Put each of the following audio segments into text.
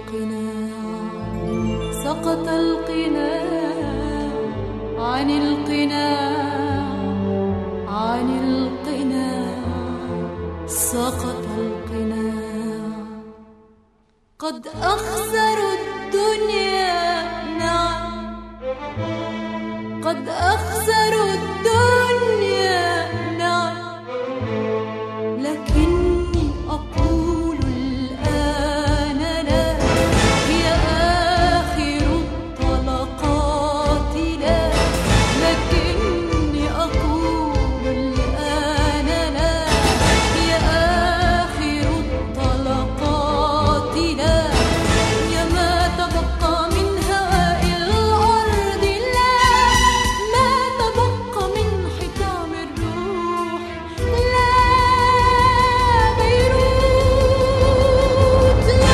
القناع، سقط القناع عن القناع، عن القناع سقط القناع. قد أخسروا الدنيا، نعم قد أخسروا الدنيا، نعم، لكني أقول الآن لا، هي آخر الطلقات لا، لكني أقول الآن لا، هي آخر الطلقات لا، هي ما تبقى من هواء الأرض لا، ما تبقى من حطام الروح لا، بيروت لا،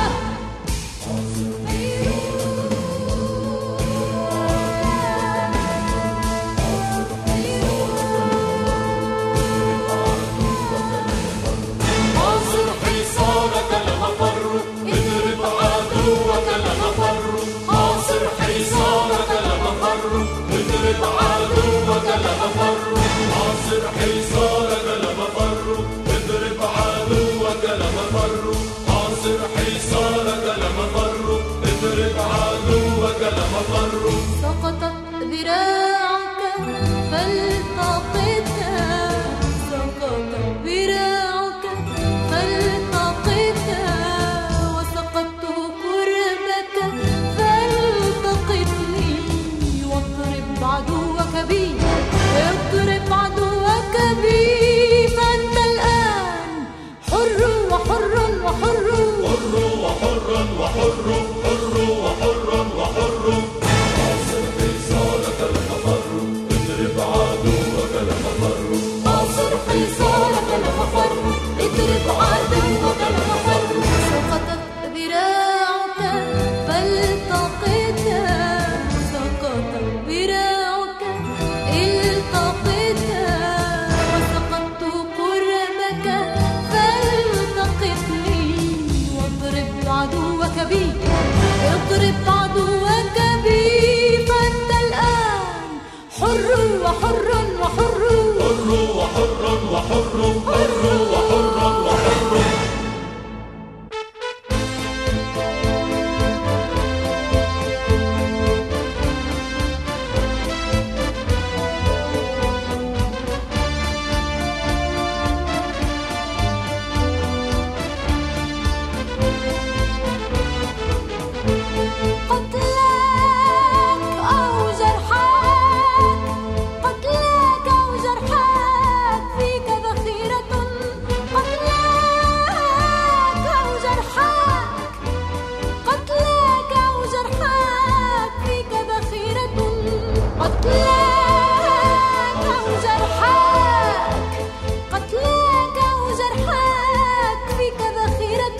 حاصر حصانك المفر، اضرب عدوك المفر، حاصر حصانك المفر، اضرب عدوك المفر، حاصر حصانك المفر، اضرب عدوك المفر، حاصر حصانك المفر، اضرب عدوك المفر. سقطت ذراعك فالتقطها، سقطت ذراعك فالتقطها، وسقطت قربك فالتقطني، واضرب عدوك بي، اضرب عدوك بي، فأنت الآن حر وحر وحر، حر وحر وحر، حر وحر وحر. حاصر حصانك المفر، اضرب عدوك المفر، حاصر حصانك المفر، اضرب عدوك المفر. سقطت ذراعك فالتقطها، سقطت ذراعك التقطها، وسقطت قربك فالتقطني، واضرب عدوك بي، اضرب عدوك بي، فأنت الآن حر وحر وحر، حر وحر وحر، حر وحر وحر. قتلاك أو جرحاك، قتلاك أو جرحاك، فيك ذخيرة، قتلاك أو جرحاك، قتلاك أو جرحاك، فيك ذخيرة، قتلاك أو جرحاك، قتلاك أو جرحاك، فيك ذخيرة،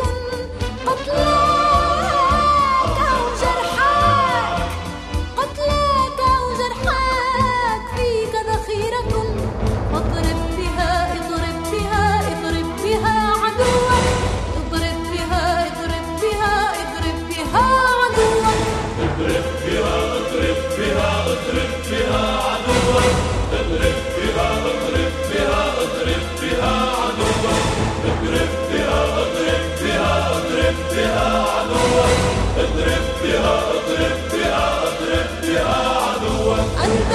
قتلاك أو جرحاك، قتلاك أو جرحاك، فيك ذخيرة، فاضرب بها، اضرب بها، اضرب بها عدوك، اضرب بها، اضرب بها، اضرب بها عدوك، اضرب بها، اضرب بها، اضرب بها عدوك، اضرب بها، اضرب بها، اضرب بها عدوك، اضرب بها، اضرب بها، اضرب بها عدوك، اضرب بها، اضرب بها، اضرب بها عدوك. أنت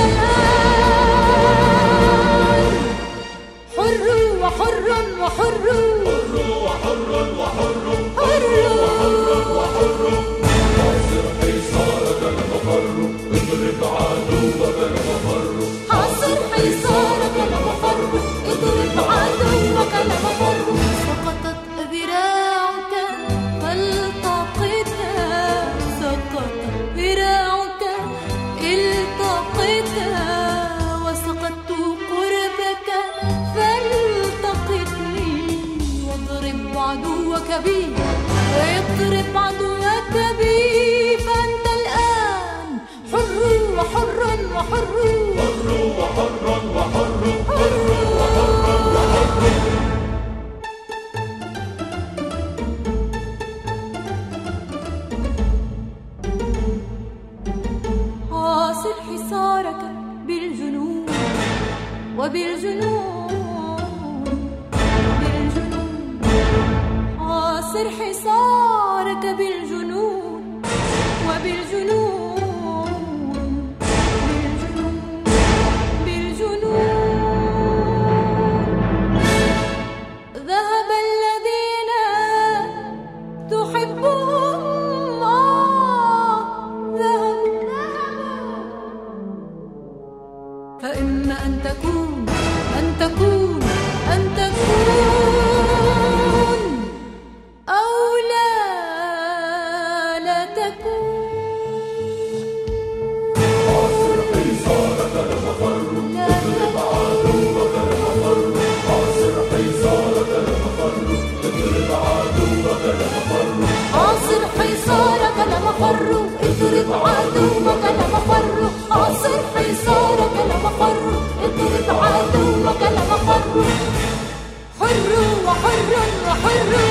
الآن حر وحر وحر، حر وحر وحر، حر وحر وحر. حاصر حصانك المفر، اضرب عدوك المفر، حاصر حصانك المفر، اضرب عدوك المفر. سقطت ذراعك فالتقطها، سقطت ذراعك التقطها، وسقطت قربك فالتقطني، واضرب عدوك بي، اضرب عدوك بي، فأنت الآن حر وحر وحر، حر وحر وحر، حر وحر وحر. بالجنون حاصر حصارك بالجنون وبالجنون بالجنون ذهب الذين تحبهم ذهبوا فإما أن تكون أو لا تكون عاصر حصارك المفر اضرب عدوك المفر عاصر حصارك المفر اضرب عدوك المفر عاصر حصارك المفر اضرب عدوك المفر عاصر حصارك المفر اضرب عدوك المفر حر وحر وحر